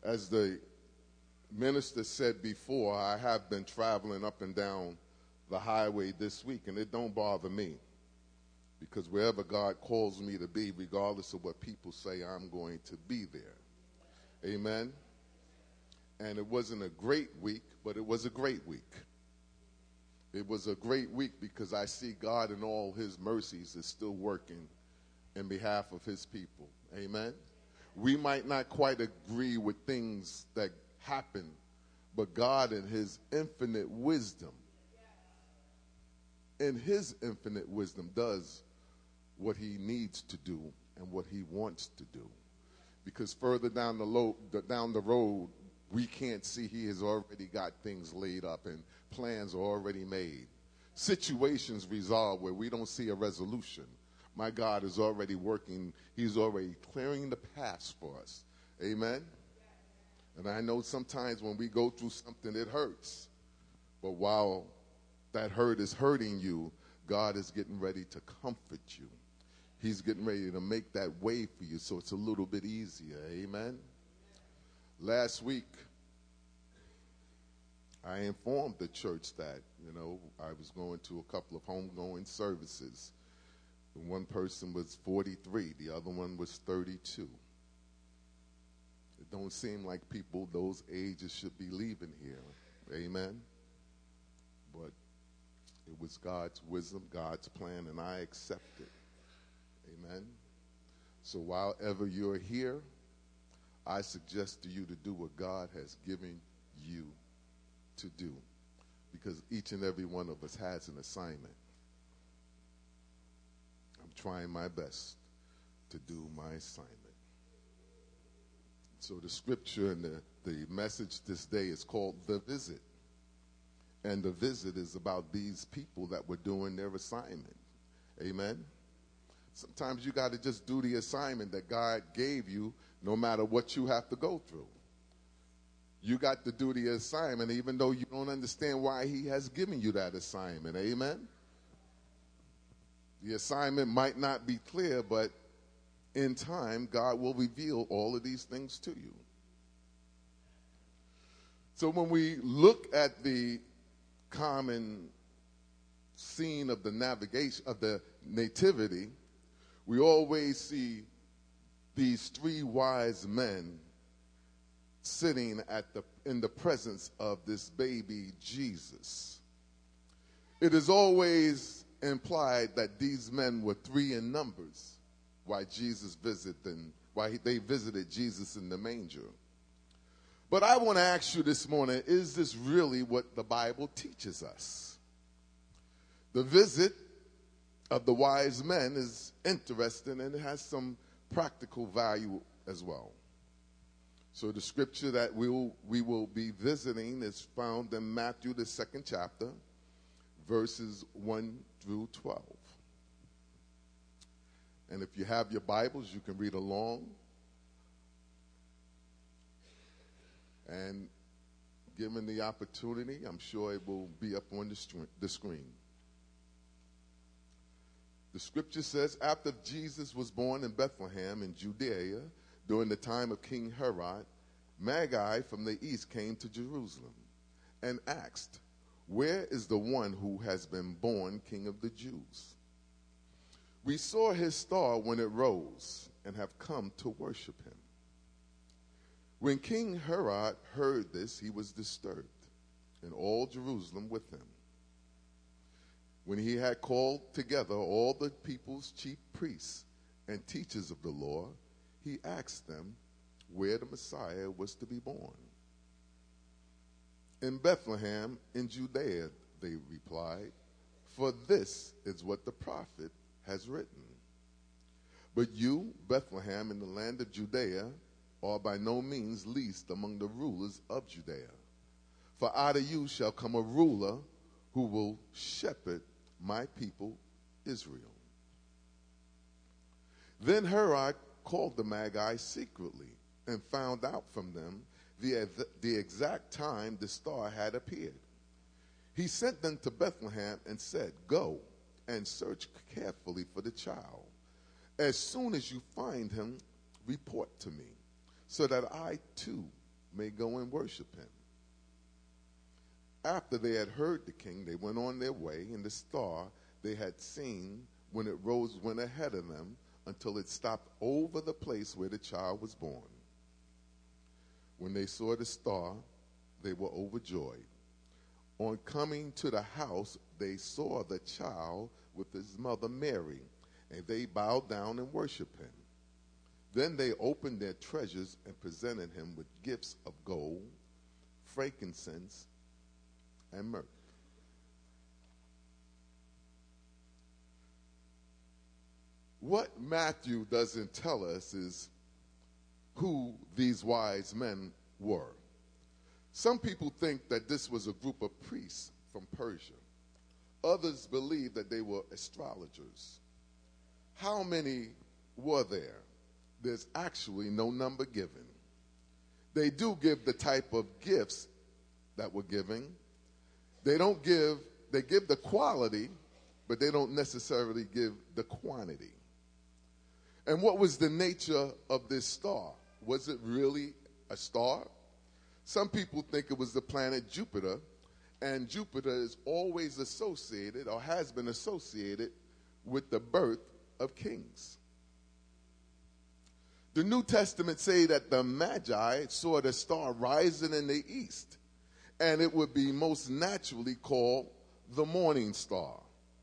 As the minister said before, I have been traveling up and down the highway this week, and it don't bother me because wherever God calls me to be, regardless of what people say, I'm going to be there. Amen. And it wasn't a great week, but it was a great week. It was a great week because I see God in all his mercies is still working in behalf of his people. Amen. We might not quite agree with things that happen, but God in his infinite wisdom, does what he needs to do and what he wants to do. Because further down the road, we can't see he has already got things laid up and plans are already made. Situations resolved where we don't see a resolution. My God is already working. He's already clearing the path for us. Amen? And I know sometimes when we go through something, it hurts. But while that hurt is hurting you, God is getting ready to comfort you. He's getting ready to make that way for you so it's a little bit easier. Amen? Last week, I informed the church that, I was going to a couple of homegoing services. One person was 43, the other one was 32. It don't seem like people those ages should be leaving here. Amen? But it was God's wisdom, God's plan, and I accept it. Amen? So while ever you're here, I suggest to you to do what God has given you to do, because each and every one of us has an assignment. I'm trying my best to do my assignment. So the scripture and the message this day is called The Visit. And the visit is about these people that were doing their assignment. Amen? Sometimes you got to just do the assignment that God gave you no matter what you have to go through. You got to do the assignment even though you don't understand why he has given you that assignment. Amen? The assignment might not be clear, but in time, God will reveal all of these things to you. So when we look at the common scene of the navigation of the nativity, we always see these three wise men sitting in the presence of this baby Jesus. It is always implied that these men were three in numbers why they visited Jesus in the manger. But I want to ask you this morning, is this really what the Bible teaches us? The visit of the wise men is interesting and it has some practical value as well. So the scripture that we will be visiting is found in Matthew, the 2nd chapter, verses 1 through 12. And if you have your Bibles, you can read along. And given the opportunity, I'm sure it will be up on the screen. The scripture says, after Jesus was born in Bethlehem in Judea, during the time of King Herod, Magi from the east came to Jerusalem and asked, where is the one who has been born King of the Jews? We saw his star when it rose and have come to worship him. When King Herod heard this, he was disturbed, and all Jerusalem with him. When he had called together all the people's chief priests and teachers of the law, he asked them where the Messiah was to be born. In Bethlehem in Judea, they replied, for this is what the prophet has written. But you, Bethlehem, in the land of Judea, are by no means least among the rulers of Judea. For out of you shall come a ruler who will shepherd my people Israel. Then Herod called the Magi secretly and found out from them the exact time the star had appeared. He sent them to Bethlehem and said, go and search carefully for the child. As soon as you find him, report to me, so that I too may go and worship him. After they had heard the king, they went on their way, and the star they had seen when it rose went ahead of them until it stopped over the place where the child was born. When they saw the star, they were overjoyed. On coming to the house, they saw the child with his mother Mary, and they bowed down and worshiped him. Then they opened their treasures and presented him with gifts of gold, frankincense, and myrrh. What Matthew doesn't tell us is who these wise men were. Some people think that this was a group of priests from Persia. Others believe that they were astrologers. How many were there? There's actually no number given. They do give the type of gifts that were given. They give the quality, but they don't necessarily give the quantity. And what was the nature of this star? Was it really a star? Some people think it was the planet Jupiter, and Jupiter is always associated or has been associated with the birth of kings. The New Testament say that the Magi saw the star rising in the east, and it would be most naturally called the morning star.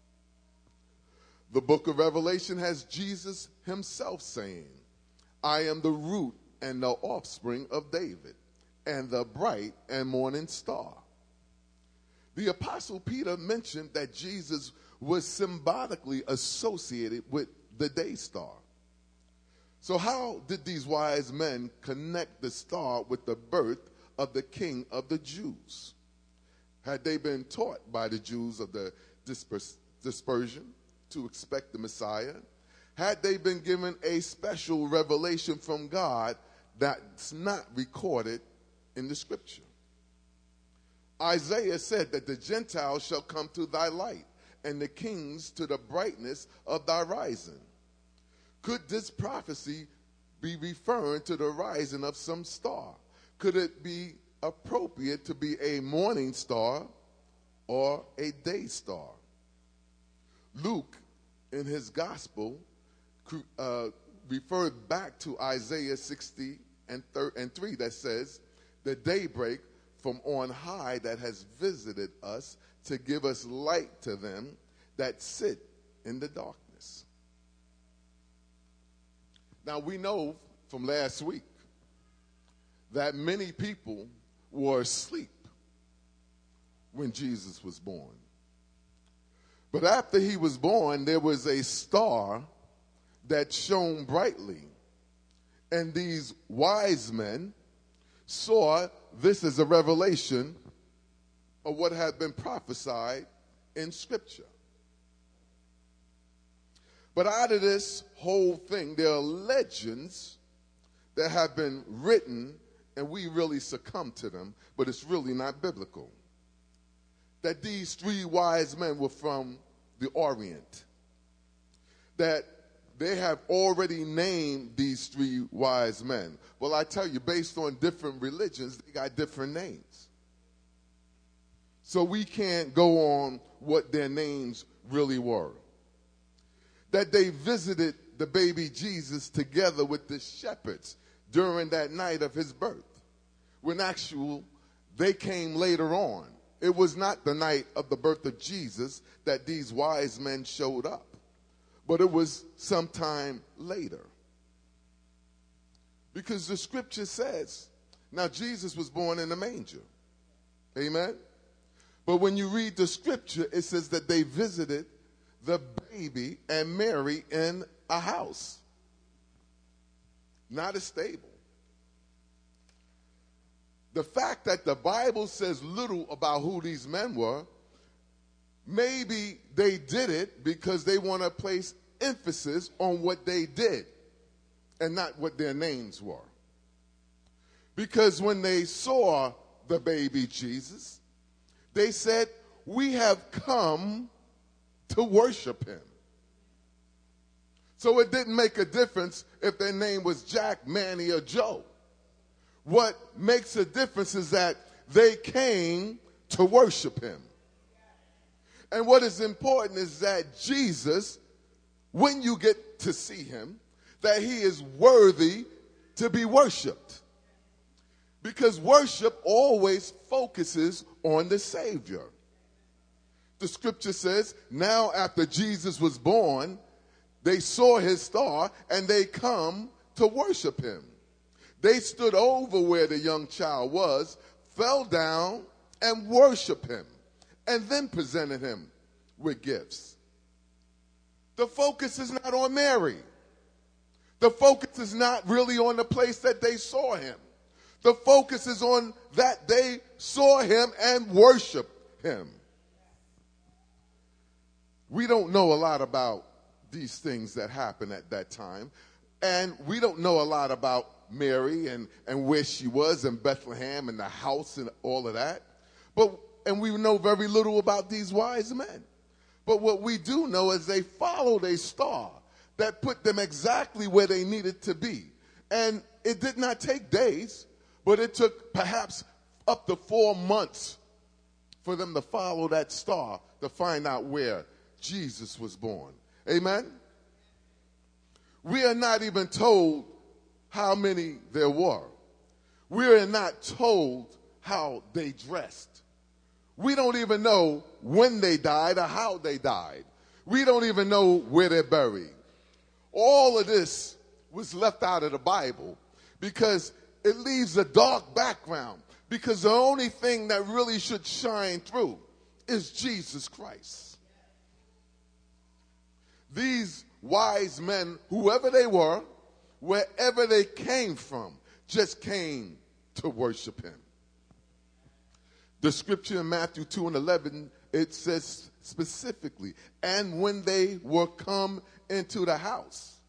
The book of Revelation has Jesus himself saying, I am the root and the offspring of David, and the bright and morning star. The Apostle Peter mentioned that Jesus was symbolically associated with the day star. So how did these wise men connect the star with the birth of the King of the Jews? Had they been taught by the Jews of the dispersion to expect the Messiah? Had they been given a special revelation from God that's not recorded in the scripture? Isaiah said that the Gentiles shall come to thy light, and the kings to the brightness of thy rising. Could this prophecy be referring to the rising of some star? Could it be appropriate to be a morning star or a day star? Luke, in his gospel, referred back to Isaiah 60 and 3 that says, the daybreak from on high that has visited us to give us light to them that sit in the darkness. Now we know from last week that many people were asleep when Jesus was born. But after he was born, there was a star that shone brightly. And these wise men saw this as a revelation of what had been prophesied in Scripture. But out of this whole thing, there are legends that have been written, and we really succumb to them, but it's really not biblical. That these three wise men were from the Orient. That they have already named these three wise men. Well, I tell you, based on different religions, they got different names. So we can't go on what their names really were. That they visited the baby Jesus together with the shepherds during that night of his birth. When actually, they came later on. It was not the night of the birth of Jesus that these wise men showed up, but it was sometime later. Because the scripture says, now Jesus was born in a manger. Amen? But when you read the scripture, it says that they visited the baby and Mary in a house, not a stable. The fact that the Bible says little about who these men were, maybe they did it because they want to place emphasis on what they did and not what their names were. Because when they saw the baby Jesus, they said, we have come to worship him. So it didn't make a difference if their name was Jack, Manny, or Joe. what makes a difference is that they came to worship him. And what is important is that Jesus, when you get to see him, that he is worthy to be worshiped. Because worship always focuses on the Savior. The scripture says, now after Jesus was born, they saw his star and they come to worship him. They stood over where the young child was, fell down and worshiped him, and then presented him with gifts. The focus is not on Mary. The focus is not really on the place that they saw him. The focus is on that they saw him and worshiped him. We don't know a lot about these things that happened at that time. And we don't know a lot about Mary and where she was in Bethlehem and the house and all of that. And we know very little about these wise men. But what we do know is they followed a star that put them exactly where they needed to be. And it did not take days, but it took perhaps up to 4 months for them to follow that star to find out where Jesus was born. Amen? We are not even told how many there were. We are not told how they dressed. We don't even know when they died or how they died. We don't even know where they're buried. All of this was left out of the Bible because it leaves a dark background, because the only thing that really should shine through is Jesus Christ. These wise men, whoever they were, wherever they came from, just came to worship him. The scripture in Matthew 2:11, it says specifically, and when they were come into the house.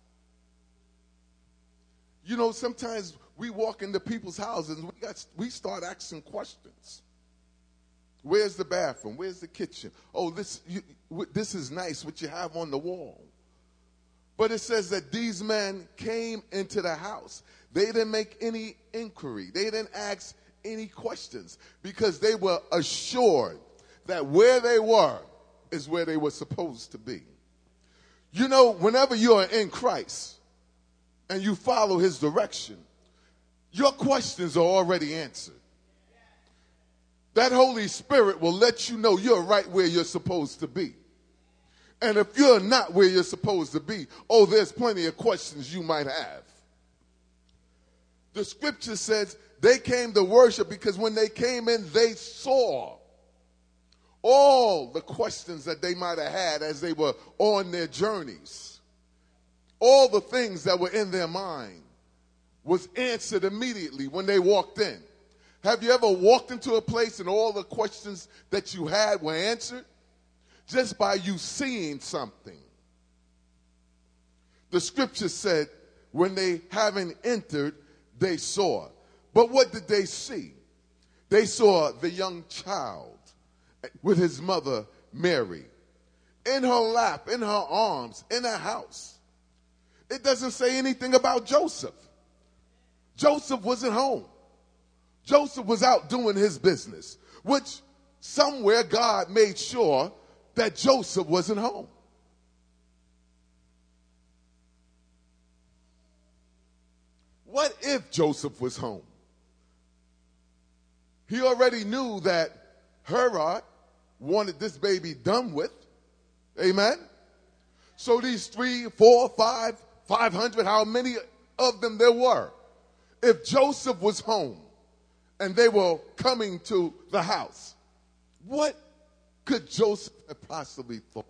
You know, sometimes we walk into people's houses and we start asking questions. Where's the bathroom? Where's the kitchen? Oh, this is nice, what you have on the wall. But it says that these men came into the house. They didn't make any inquiry. They didn't ask any questions because they were assured that where they were is where they were supposed to be. You know, whenever you are in Christ and you follow his direction, your questions are already answered. That Holy Spirit will let you know you're right where you're supposed to be. And if you're not where you're supposed to be, oh, there's plenty of questions you might have. The scripture says they came to worship because when they came in, they saw all the questions that they might have had as they were on their journeys. All the things that were in their mind was answered immediately when they walked in. Have you ever walked into a place and all the questions that you had were answered? Just by you seeing something. The scripture said when they having entered, they saw. But what did they see? They saw the young child with his mother Mary in her lap, in her arms, in her house. It doesn't say anything about Joseph. Joseph wasn't home. Joseph was out doing his business, which somewhere God made sure that Joseph wasn't home. What if Joseph was home? He already knew that Herod wanted this baby done with. Amen? So these 3, 4, 5, 500, how many of them there were, if Joseph was home and they were coming to the house, what could Joseph have possibly thought?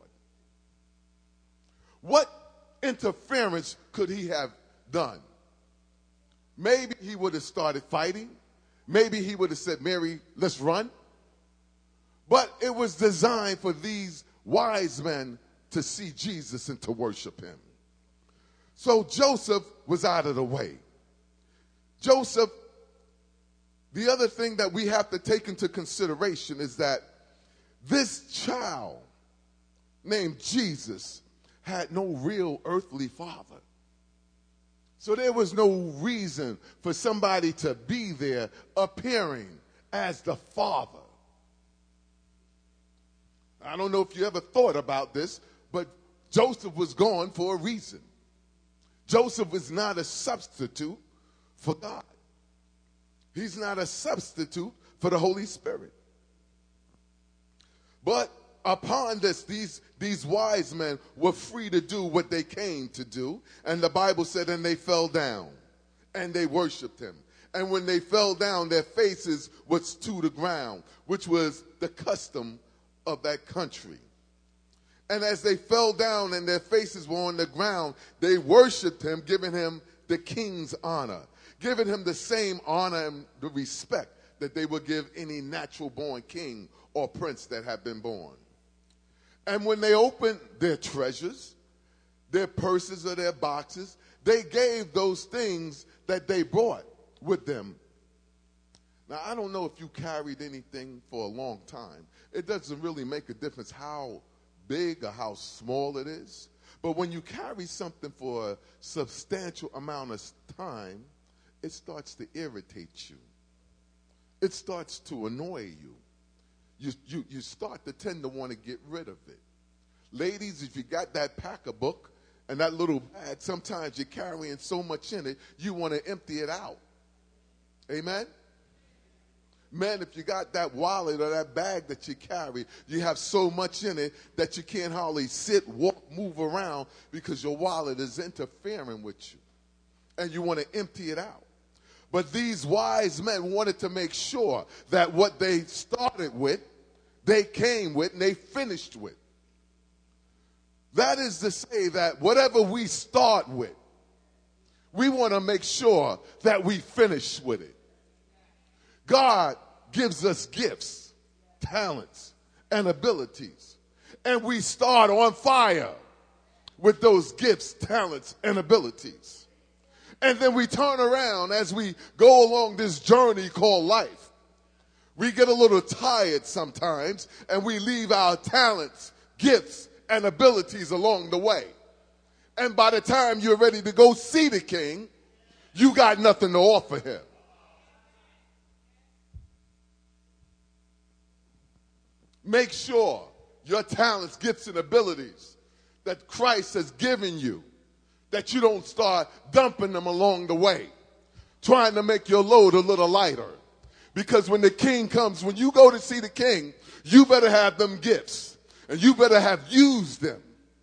What interference could he have done? Maybe he would have started fighting. Maybe he would have said, Mary, let's run. But it was designed for these wise men to see Jesus and to worship him. So Joseph was out of the way. Joseph, the other thing that we have to take into consideration is that this child named Jesus had no real earthly father. So there was no reason for somebody to be there appearing as the father. I don't know if you ever thought about this, but Joseph was gone for a reason. Joseph is not a substitute for God. He's not a substitute for the Holy Spirit. But upon this, these wise men were free to do what they came to do. And the Bible said, and they fell down and they worshiped him. And when they fell down, their faces was to the ground, which was the custom of that country. And as they fell down and their faces were on the ground, they worshiped him, giving him the king's honor, giving him the same honor and the respect that they would give any natural-born king or prince that had been born. And when they opened their treasures, their purses or their boxes, they gave those things that they brought with them. Now, I don't know if you carried anything for a long time. It doesn't really make a difference how big or how small it is. But when you carry something for a substantial amount of time, it starts to irritate you. It starts to annoy you. You start to tend to want to get rid of it. Ladies, if you got that packer book and that little bag, sometimes you're carrying so much in it, you want to empty it out. Amen? Men, if you got that wallet or that bag that you carry, you have so much in it that you can't hardly sit, walk, move around because your wallet is interfering with you. And you want to empty it out. But these wise men wanted to make sure that what they started with, they came with and they finished with. That is to say that whatever we start with, we want to make sure that we finish with it. God gives us gifts, talents, and abilities. And we start on fire with those gifts, talents, and abilities. And then we turn around as we go along this journey called life. We get a little tired sometimes, and we leave our talents, gifts, and abilities along the way. And by the time you're ready to go see the king, you got nothing to offer him. Make sure your talents, gifts, and abilities that Christ has given you, that you don't start dumping them along the way, trying to make your load a little lighter. Because when the king comes, when you go to see the king, you better have them gifts, and you better have used them.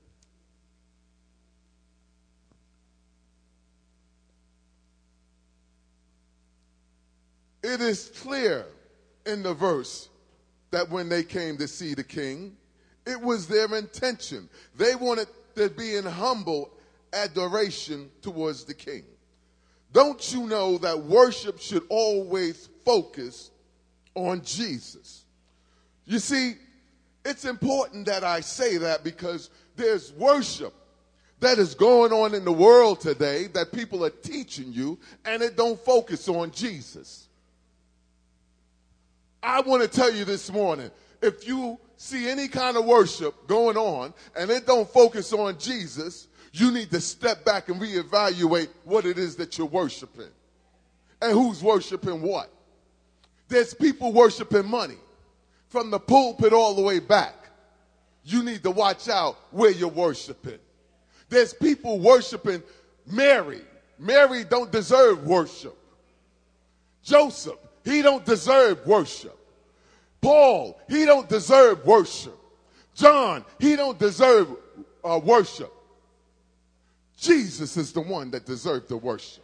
It is clear in the verse that when they came to see the king, it was their intention. They wanted to be in humble adoration towards the king. Don't you know that worship should always focus on Jesus? You see, it's important that I say that because there's worship that is going on in the world today that people are teaching you, and it don't focus on Jesus. I want to tell you this morning, if you see any kind of worship going on and it don't focus on Jesus, you need to step back and reevaluate what it is that you're worshiping and who's worshiping what. There's people worshiping money from the pulpit all the way back. You need to watch out where you're worshiping. There's people worshiping Mary. Mary don't deserve worship. Joseph, he don't deserve worship. Paul, he don't deserve worship. John, he don't deserve worship. Jesus is the one that deserved the worship.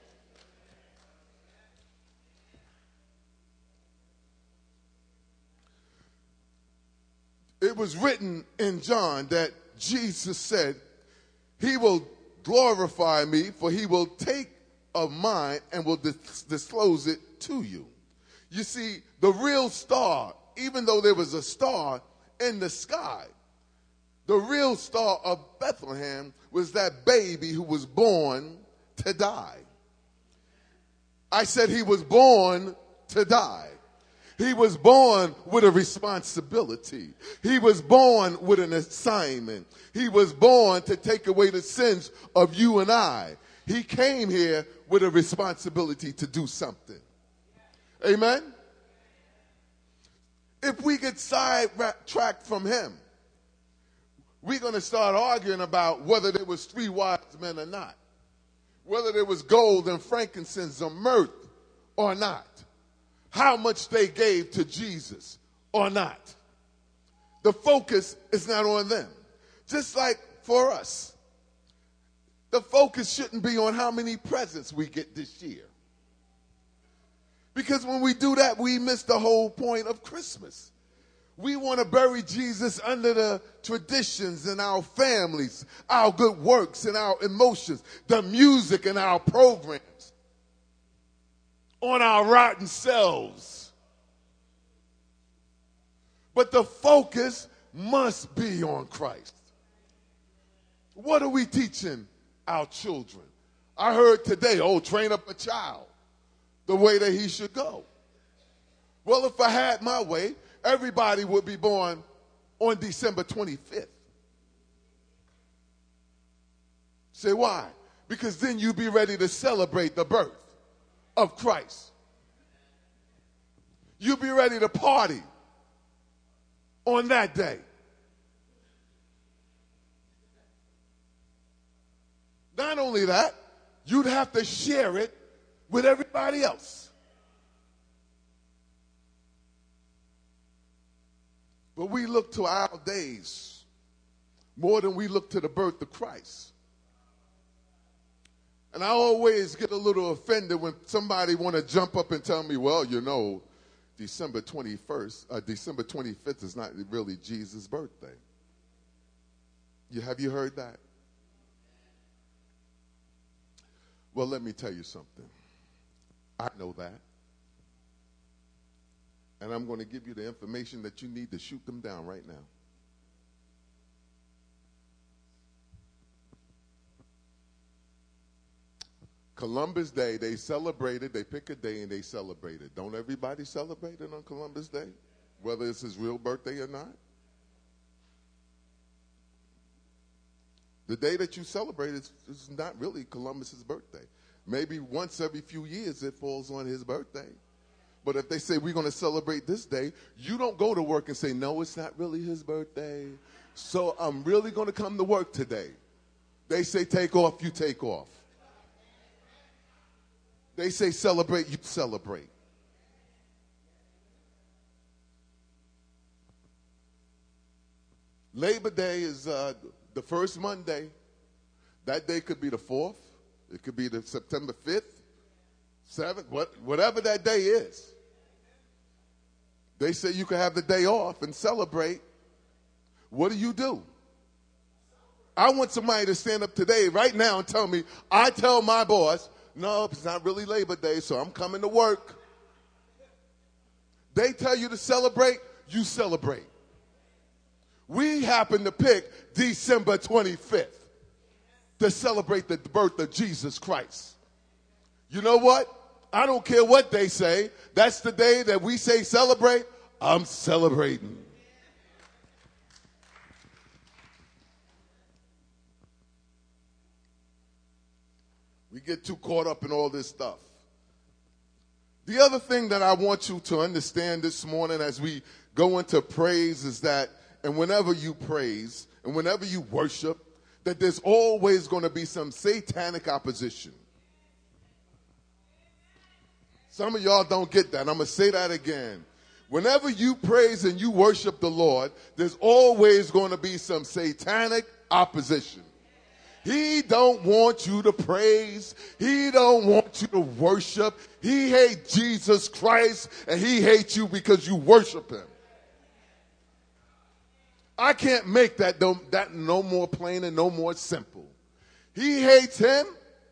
It was written in John that Jesus said, he will glorify me, for he will take of mine and will disclose it to you. You see, the real star, even though there was a star in the sky, the real star of Bethlehem was that baby who was born to die. I said he was born to die. He was born with a responsibility. He was born with an assignment. He was born to take away the sins of you and I. He came here with a responsibility to do something. Amen? If we get sidetracked from him, we're going to start arguing about whether there was 3 wise men or not, whether there was gold and frankincense or myrrh or not, how much they gave to Jesus or not. The focus is not on them. Just like for us, the focus shouldn't be on how many presents we get this year. Because when we do that, we miss the whole point of Christmas. We want to bury Jesus under the traditions and our families, our good works and our emotions, the music and our programs, on our rotten selves. But the focus must be on Christ. What are we teaching our children? I heard today, train up a child the way that he should go. Well, if I had my way, everybody would be born on December 25th. Say why? Because then you'd be ready to celebrate the birth of Christ. You'd be ready to party on that day. Not only that, you'd have to share it with everybody else. But we look to our days more than we look to the birth of Christ. And I always get a little offended when somebody want to jump up and tell me, well, December 25th is not really Jesus' birthday. Have you heard that? Well, let me tell you something. I know that. And I'm going to give you the information that you need to shoot them down right now. Columbus Day, they celebrated, they pick a day and they celebrate it. Don't everybody celebrate it on Columbus Day? Whether it's his real birthday or not? The day that you celebrate is not really Columbus's birthday. Maybe once every few years it falls on his birthday. But if they say we're going to celebrate this day, you don't go to work and say, no, it's not really his birthday, so I'm really going to come to work today. They say take off, you take off. They say celebrate, you celebrate. Labor Day is the first Monday. That day could be the 4th. It could be the September 5th, 7th, whatever that day is. They say you can have the day off and celebrate. What do? I want somebody to stand up today, right now, and tell me, I tell my boss, no, it's not really Labor Day, so I'm coming to work. They tell you to celebrate, you celebrate. We happen to pick December 25th to celebrate the birth of Jesus Christ. You know what? I don't care what they say. That's the day that we say celebrate. I'm celebrating. We get too caught up in all this stuff. The other thing that I want you to understand this morning as we go into praise is that, and whenever you praise and whenever you worship, that there's always going to be some satanic opposition. Some of y'all don't get that. I'm going to say that again. Whenever you praise and you worship the Lord, there's always going to be some satanic opposition. He don't want you to praise. He don't want you to worship. He hates Jesus Christ, and he hates you because you worship him. I can't make that no more plain and no more simple. He hates him,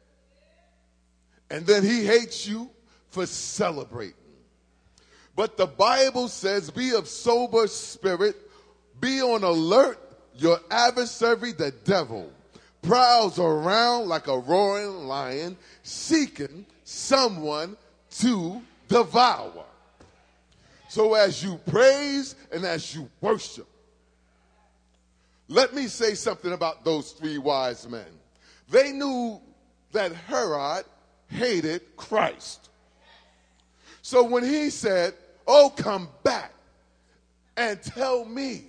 and then he hates you for celebrating. But the Bible says, be of sober spirit, be on alert. Your adversary, the devil, prowls around like a roaring lion, seeking someone to devour. So as you praise and as you worship, let me say something about those 3 wise men. They knew that Herod hated Christ. So when he said, oh, come back and tell me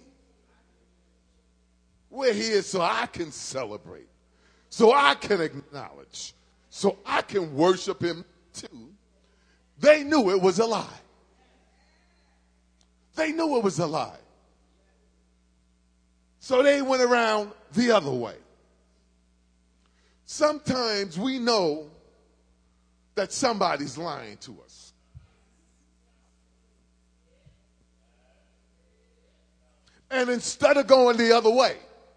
where he is so I can celebrate, so I can acknowledge, so I can worship him too, they knew it was a lie. They knew it was a lie. So they went around the other way. Sometimes we know that somebody's lying to us. And instead of going the other way,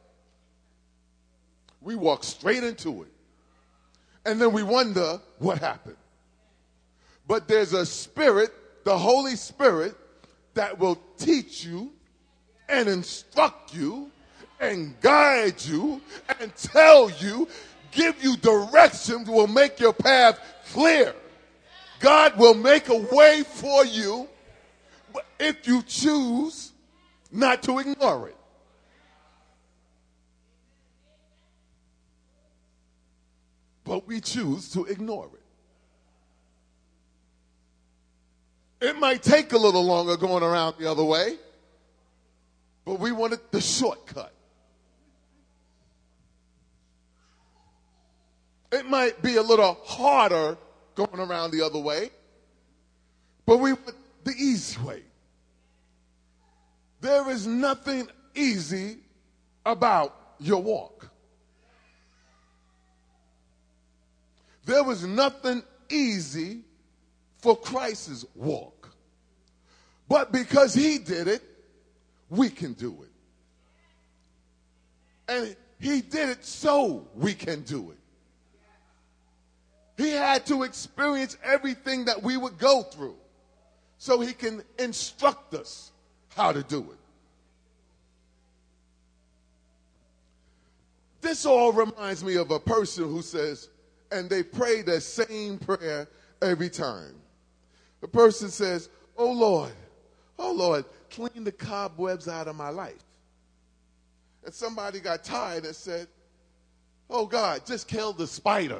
we walk straight into it. And then we wonder what happened. But there's a spirit, the Holy Spirit, that will teach you and instruct you and guide you and tell you, give you direction, will make your path clear. God will make a way for you if you choose not to ignore it. But we choose to ignore it. It might take a little longer going around the other way, but we wanted the shortcut. It might be a little harder going around the other way, but we want the easy way. There is nothing easy about your walk. There was nothing easy for Christ's walk. But because he did it, we can do it. And he did it so we can do it. He had to experience everything that we would go through so he can instruct us how to do it. This all reminds me of a person who says, and they pray the same prayer every time. The person says, oh Lord, clean the cobwebs out of my life. And somebody got tired and said, oh God, just kill the spider.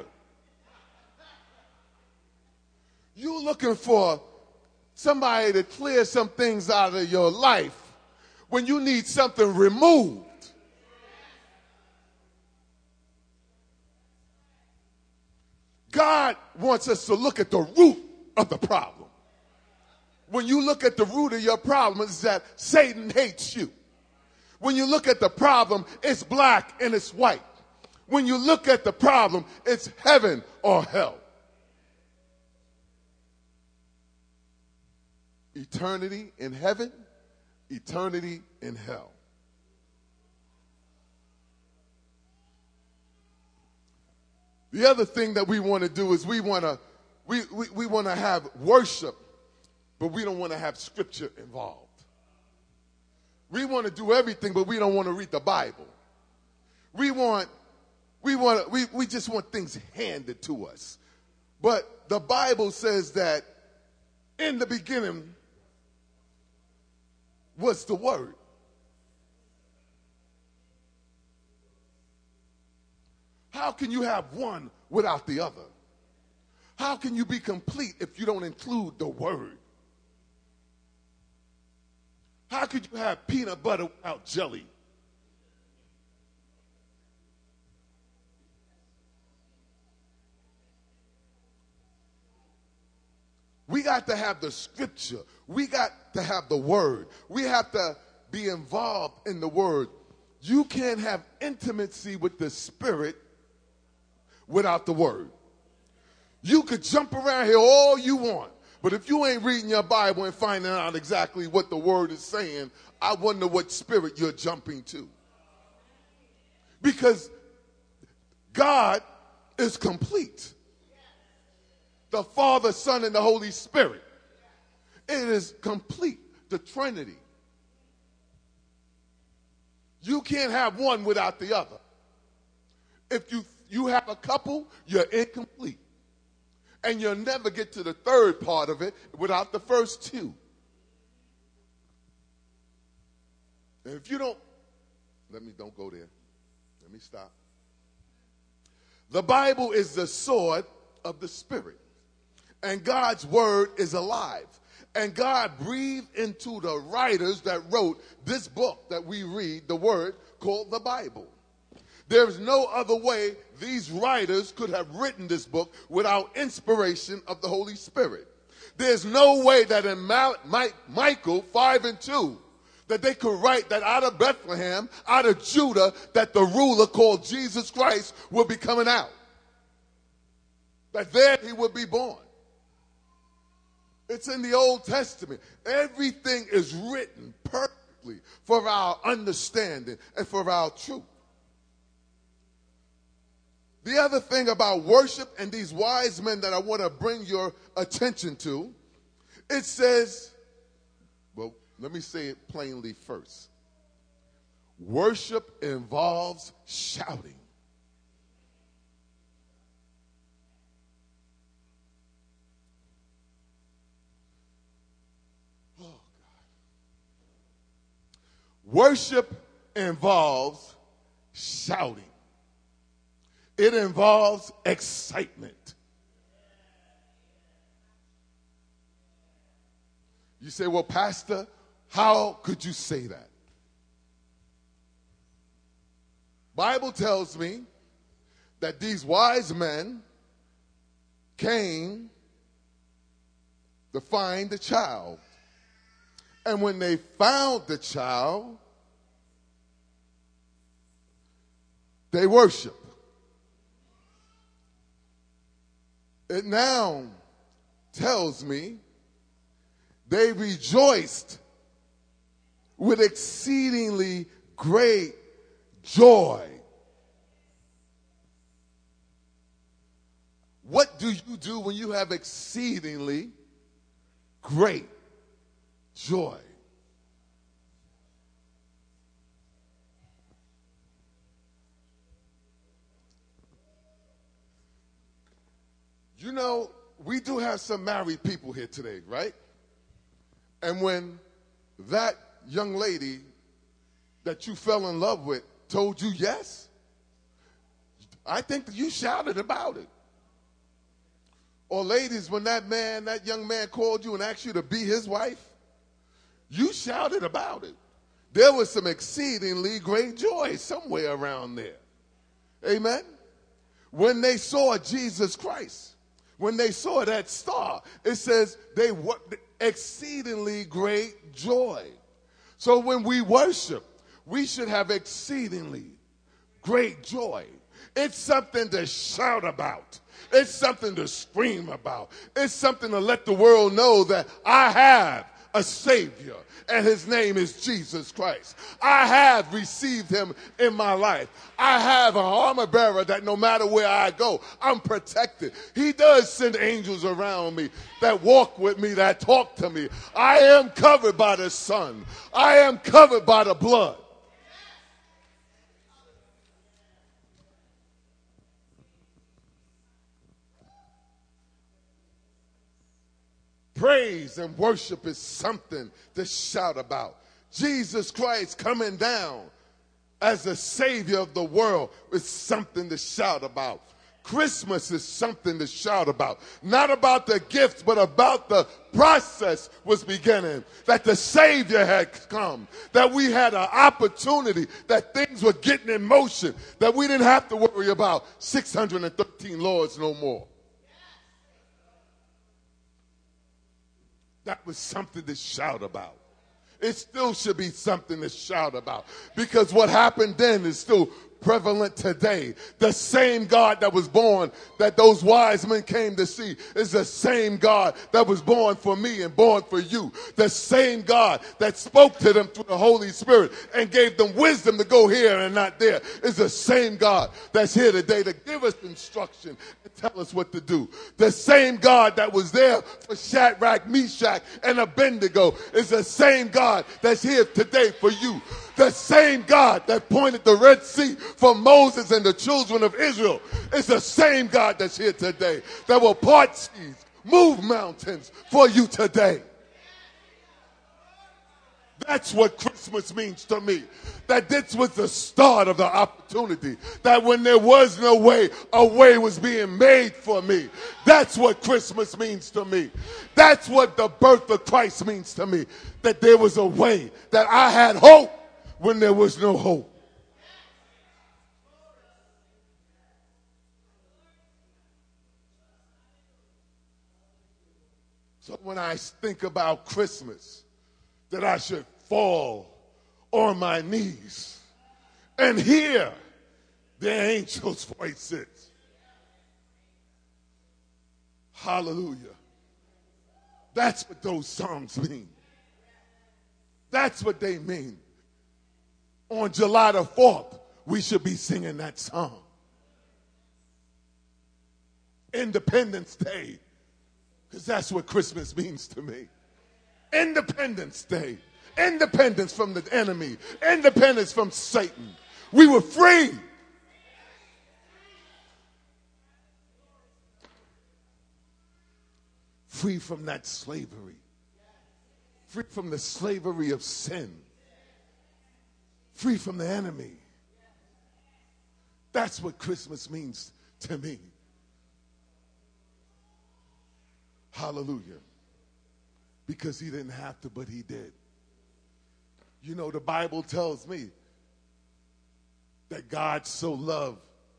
You're looking for somebody to clear some things out of your life when you need something removed. God wants us to look at the root of the problem. When you look at the root of your problem, it's that Satan hates you. When you look at the problem, it's black and it's white. When you look at the problem, it's heaven or hell. Eternity in heaven, eternity in hell. The other thing that we want to do is we want to have worship, but we don't want to have scripture involved. We want to do everything, but we don't want to read the Bible. We just want things handed to us. But the Bible says that in the beginning was the Word. How can you have one without the other? How can you be complete if you don't include the Word? How could you have peanut butter without jelly? We got to have the scripture. We got to have the Word. We have to be involved in the Word. You can't have intimacy with the Spirit without the Word. You could jump around here all you want, but if you ain't reading your Bible and finding out exactly what the Word is saying, I wonder what spirit you're jumping to. Because God is complete. The Father, Son, and the Holy Spirit. It is complete, the Trinity. You can't have one without the other. If you have a couple, you're incomplete. And you'll never get to the third part of it without the first two. And if you don't go there. Let me stop. The Bible is the sword of the Spirit. And God's word is alive. And God breathed into the writers that wrote this book that we read, the word called the Bible. There's no other way these writers could have written this book without inspiration of the Holy Spirit. There's no way that in Micah 5:2 that they could write that out of Bethlehem, out of Judah, that the ruler called Jesus Christ would be coming out. That there he would be born. It's in the Old Testament. Everything is written perfectly for our understanding and for our truth. The other thing about worship and these wise men that I want to bring your attention to, it says, well, let me say it plainly first. Worship involves shouting. Oh, God. Worship involves shouting. It involves excitement. You say, well, Pastor, how could you say that? Bible tells me that these wise men came to find the child. And when they found the child, they worshiped. It now tells me they rejoiced with exceedingly great joy. What do you do when you have exceedingly great joy? You know, we do have some married people here today, right? And when that young lady that you fell in love with told you yes, I think that you shouted about it. Or ladies, when that young man called you and asked you to be his wife, you shouted about it. There was some exceedingly great joy somewhere around there. Amen? When they saw Jesus Christ, when they saw that star, it says they were exceedingly great joy. So when we worship, we should have exceedingly great joy. It's something to shout about. It's something to scream about. It's something to let the world know that I have a Savior, and his name is Jesus Christ. I have received him in my life. I have an armor bearer that no matter where I go, I'm protected. He does send angels around me that walk with me, that talk to me. I am covered by the Son. I am covered by the blood. Praise and worship is something to shout about. Jesus Christ coming down as the Savior of the world is something to shout about. Christmas is something to shout about. Not about the gifts, but about the process was beginning. That the Savior had come. That we had an opportunity. That things were getting in motion. That we didn't have to worry about 613 laws no more. That was something to shout about. It still should be something to shout about. Because what happened then is still prevalent today. The same God that was born, that those wise men came to see, is the same God that was born for me and born for you. The same God that spoke to them through the Holy Spirit and gave them wisdom to go here and not there is the same God that's here today to give us instruction and tell us what to do. The same God that was there for Shadrach, Meshach, and Abednego is the same God that's here today for you. The same God that pointed the Red Sea for Moses and the children of Israel is the same God that's here today that will part seas, move mountains for you today. That's what Christmas means to me. That this was the start of the opportunity. That when there was no way, a way was being made for me. That's what Christmas means to me. That's what the birth of Christ means to me. That there was a way. That I had hope when there was no hope. So when I think about Christmas, that I should fall on my knees and hear the angel's voices. Hallelujah. That's what those songs mean. That's what they mean. On July the 4th, we should be singing that song. Independence Day, because that's what Christmas means to me. Independence Day. Independence from the enemy. Independence from Satan. We were free. Free from that slavery. Free from the slavery of sin. Free from the enemy. That's what Christmas means to me. Hallelujah. Because he didn't have to, but he did. You know, the Bible tells me that God so loved.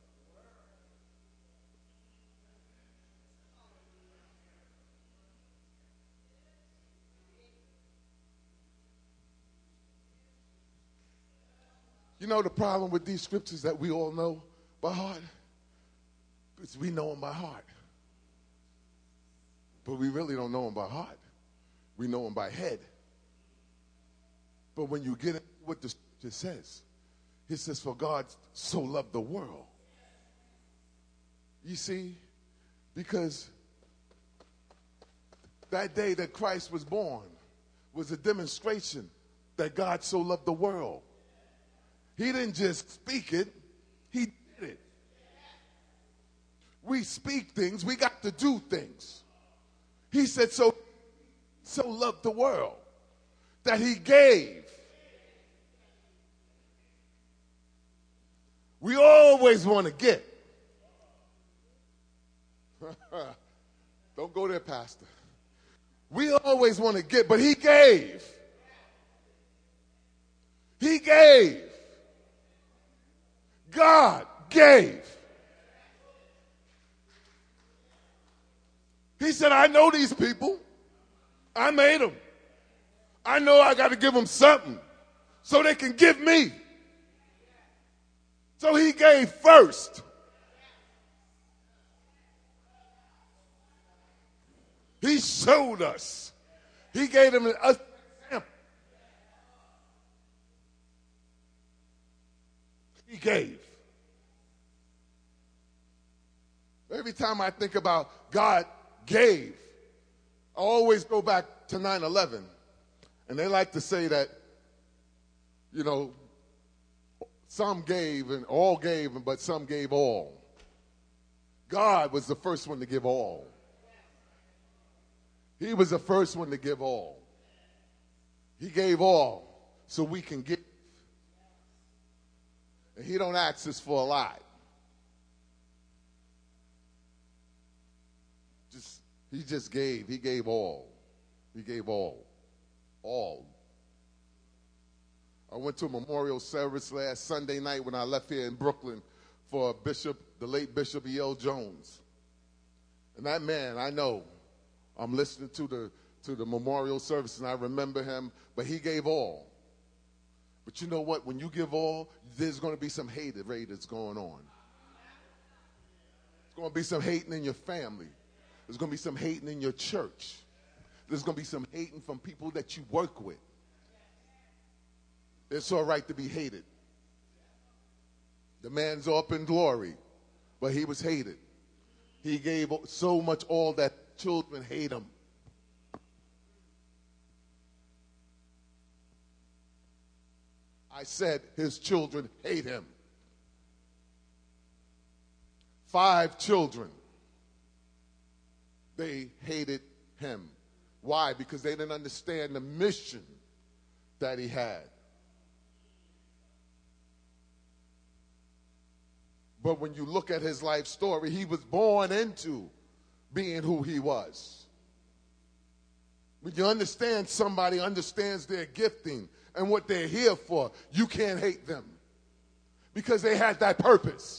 You know the problem with these scriptures that we all know by heart? Because we know them by heart. But we really don't know them by heart. We know them by head. But when you get what the scripture says, it says, for God so loved the world. You see, because that day that Christ was born was a demonstration that God so loved the world. He didn't just speak it, he did it. We speak things, we got to do things. He said so loved the world that he gave. We always want to get. Don't go there, Pastor. We always want to get, but he gave. He gave. God gave. He said, I know these people. I made them. I know I got to give them something so they can give me. So he gave first. He showed us. He gave them an example. He gave. Every time I think about God gave, I always go back to 9/11. And they like to say that, you know, some gave and all gave, but some gave all. God was the first one to give all. He was the first one to give all. He gave all so we can give. And he don't ask us for a lot. He just gave. He gave all. He gave all. All. I went to a memorial service last Sunday night when I left here in Brooklyn for the late Bishop E.L. Jones. And that man, I know, I'm listening to the memorial service and I remember him, but he gave all. But you know what? When you give all, there's going to be some hate that's going on. There's going to be some hating in your family. There's going to be some hating in your church. There's going to be some hating from people that you work with. It's all right to be hated. The man's up in glory, but he was hated. He gave so much all that children hate him. I said his children hate him. 5 children. They hated him. Why? Because they didn't understand the mission that he had. But when you look at his life story, he was born into being who he was. When you understand somebody understands their gifting and what they're here for, you can't hate them because they had that purpose.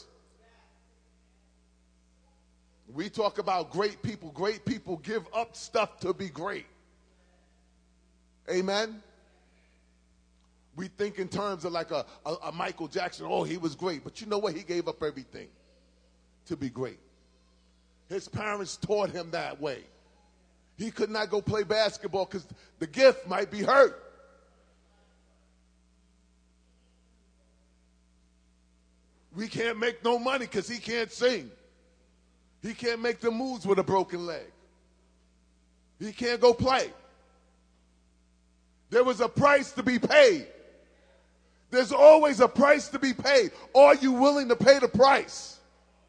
We talk about great people. Great people give up stuff to be great. Amen? We think in terms of like a Michael Jackson. Oh, he was great. But you know what? He gave up everything to be great. His parents taught him that way. He could not go play basketball because the gift might be hurt. We can't make no money because he can't sing. He can't make the moves with a broken leg. He can't go play. There was a price to be paid. There's always a price to be paid. Are you willing to pay the price?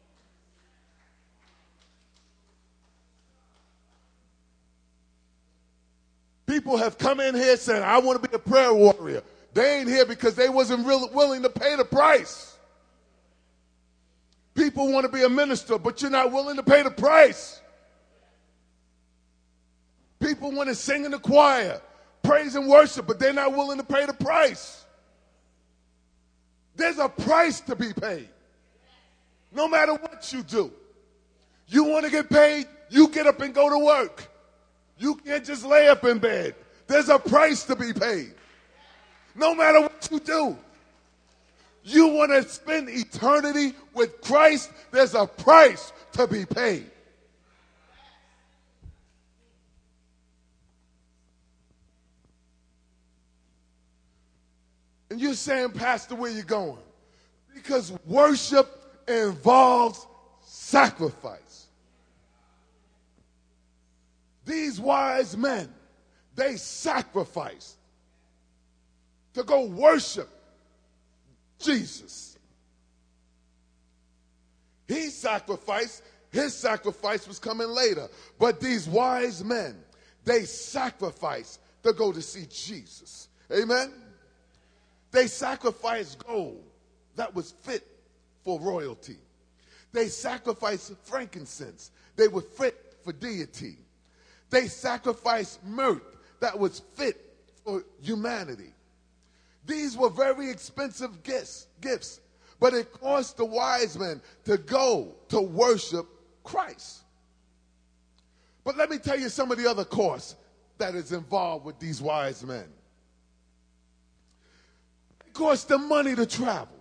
People have come in here saying, I want to be a prayer warrior. They ain't here because they wasn't willing to pay the price. People want to be a minister, but you're not willing to pay the price. People want to sing in the choir, praise and worship, but they're not willing to pay the price. There's a price to be paid. No matter what you do. You want to get paid, you get up and go to work. You can't just lay up in bed. There's a price to be paid. No matter what you do. You want to spend eternity with Christ, there's a price to be paid. And you're saying, Pastor, where you going? Because worship involves sacrifice. These wise men, they sacrificed to go worship Jesus. He sacrificed. His sacrifice was coming later. But these wise men, they sacrificed to go to see Jesus. Amen? They sacrificed gold that was fit for royalty. They sacrificed frankincense. They were fit for deity. They sacrificed myrrh that was fit for humanity. These were very expensive gifts, but it cost the wise men to go to worship Christ. But let me tell you some of the other costs that is involved with these wise men. It cost them money to travel.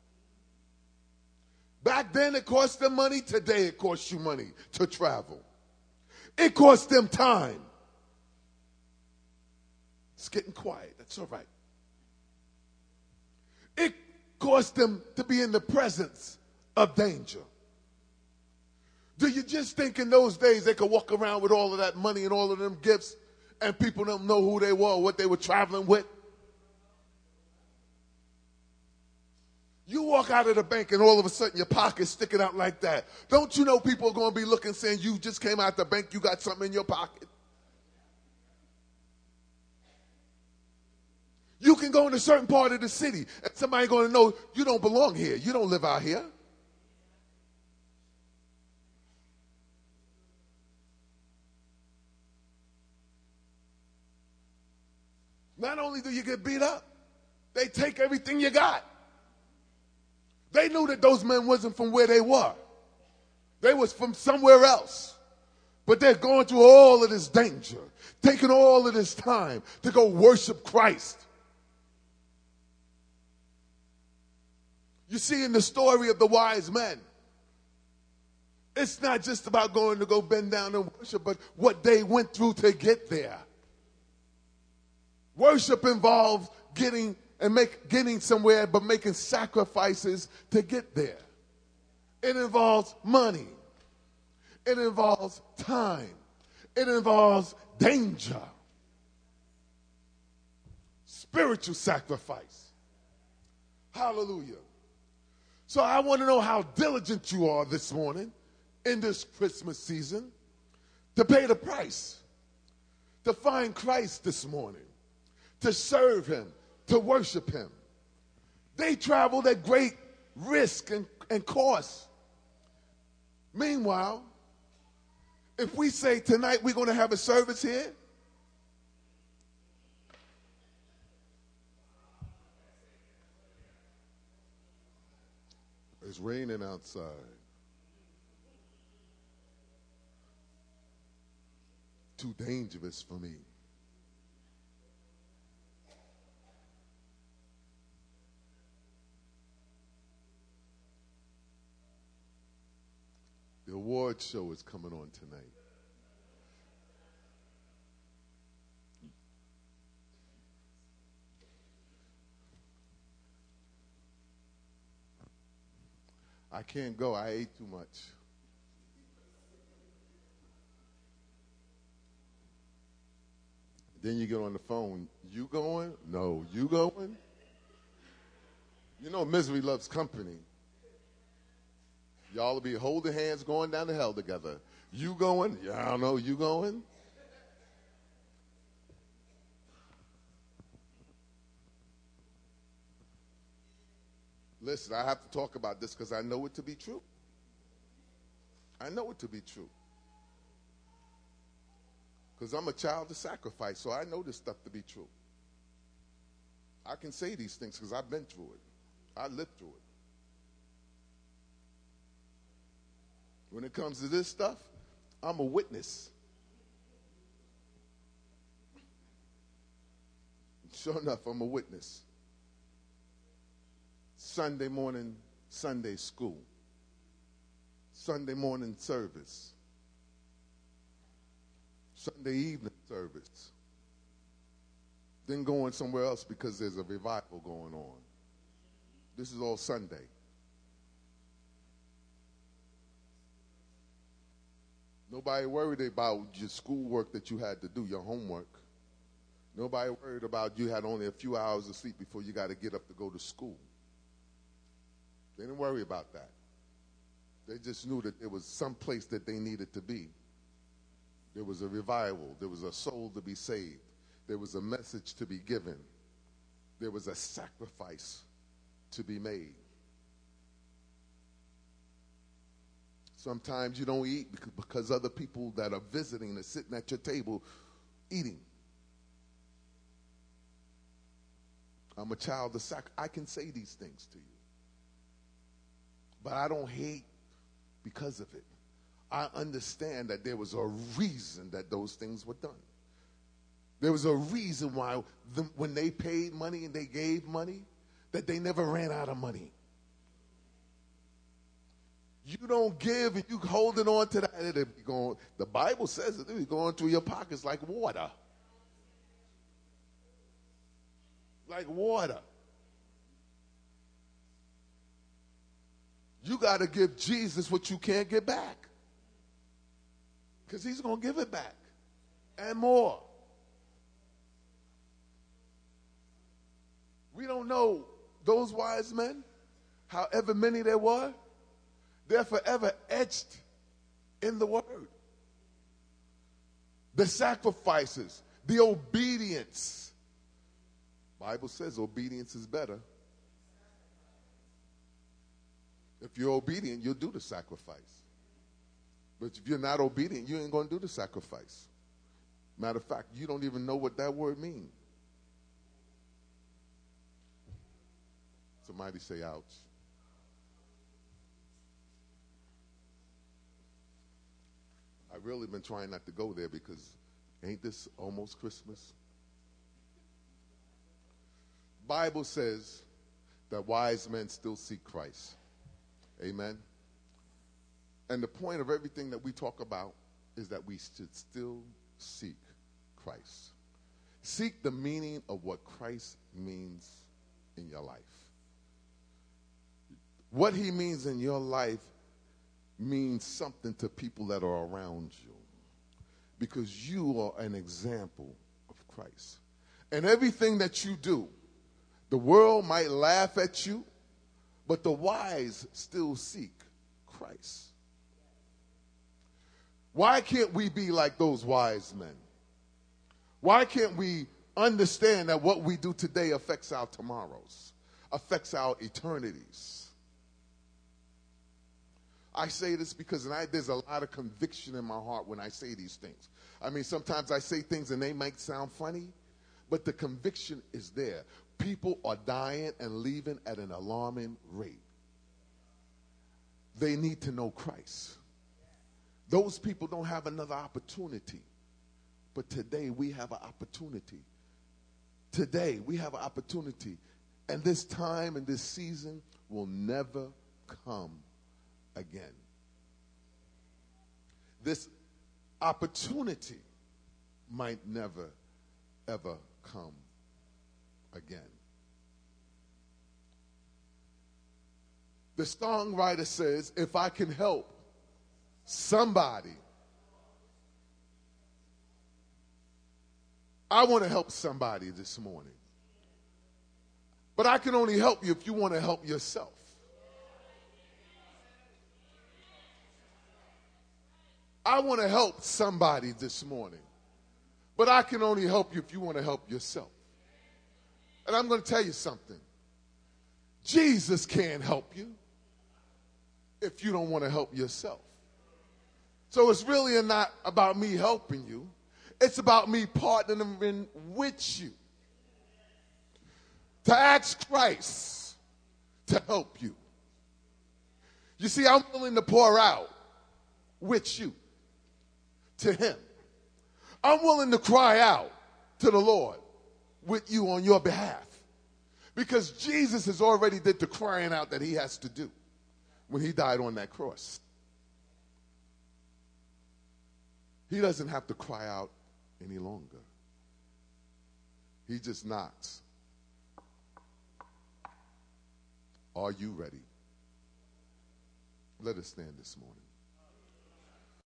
Back then it cost them money. Today it costs you money to travel. It cost them time. It's getting quiet. That's all right. It cost them to be in the presence of danger. Do you just think in those days they could walk around with all of that money and all of them gifts and people don't know who they were or what they were traveling with? You walk out of the bank and all of a sudden your pocket's sticking out like that. Don't you know people are going to be looking saying you just came out the bank, you got something in your pocket? You can go in a certain part of the city and somebody's going to know you don't belong here. You don't live out here. Not only do you get beat up, they take everything you got. They knew that those men wasn't from where they were. They was from somewhere else. But they're going through all of this danger, taking all of this time to go worship Christ. You see, in the story of the wise men, it's not just about going to go bend down and worship, but what they went through to get there. Worship involves getting somewhere, but making sacrifices to get there. It involves money. It involves time. It involves danger. Spiritual sacrifice. Hallelujah. So I want to know how diligent you are this morning in this Christmas season to pay the price, to find Christ this morning, to serve him, to worship him. They traveled at great risk and cost. Meanwhile, if we say tonight we're going to have a service here, it's raining outside. Too dangerous for me. The award show is coming on tonight. I can't go. I ate too much. Then you get on the phone. You going? No. You going? You know misery loves company. Y'all will be holding hands going down to hell together. You going? Yeah, I don't know. You going? Listen, I have to talk about this because I know it to be true. I know it to be true. Because I'm a child of sacrifice, so I know this stuff to be true. I can say these things because I've been through it. I lived through it. When it comes to this stuff, I'm a witness. Sure enough, I'm a witness. Sunday morning, Sunday school. Sunday morning service. Sunday evening service. Then going somewhere else because there's a revival going on. This is all Sunday. Nobody worried about your schoolwork that you had to do, your homework. Nobody worried about you had only a few hours of sleep before you got to get up to go to school. They didn't worry about that. They just knew that there was some place that they needed to be. There was a revival. There was a soul to be saved. There was a message to be given. There was a sacrifice to be made. Sometimes you don't eat because other people that are visiting are sitting at your table eating. I'm a child of sacrifice. I can say these things to you. But I don't hate because of it. I understand that there was a reason that those things were done. There was a reason why when they paid money and they gave money, that they never ran out of money. You don't give and you holding on to that, it'll be going, the Bible says it'll be going through your pockets like water. Like water. You got to give Jesus what you can't get back. Because he's going to give it back. And more. We don't know those wise men, however many there were, they're forever etched in the word. The sacrifices, the obedience. Bible says obedience is better. If you're obedient, you'll do the sacrifice. But if you're not obedient, you ain't going to do the sacrifice. Matter of fact, you don't even know what that word means. Somebody say ouch. I've really been trying not to go there because ain't this almost Christmas? Bible says that wise men still seek Christ. Amen. And the point of everything that we talk about is that we should still seek Christ. Seek the meaning of what Christ means in your life. What he means in your life means something to people that are around you, because you are an example of Christ. And everything that you do, the world might laugh at you, but the wise still seek Christ. Why can't we be like those wise men? Why can't we understand that what we do today affects our tomorrows, affects our eternities. I say this because there's a lot of conviction in my heart when I say these things. I mean, sometimes I say things and they might sound funny, but the conviction is there. People are dying and leaving at an alarming rate. They need to know Christ. Those people don't have another opportunity. But today we have an opportunity. Today we have an opportunity. And this time and this season will never come again. This opportunity might never, ever come again. The songwriter says, if I can help somebody, I want to help somebody this morning. But I can only help you if you want to help yourself. I want to help somebody this morning. But I can only help you if you want to help yourself. And I'm going to tell you something. Jesus can't help you if you don't want to help yourself. So it's really not about me helping you. It's about me partnering with you to ask Christ to help you. You see, I'm willing to pour out with you to him. I'm willing to cry out to the Lord with you on your behalf, because Jesus has already did the crying out that he has to do when he died on that cross. He doesn't have to cry out any longer. He just knocks. Are you ready? Let us stand this morning.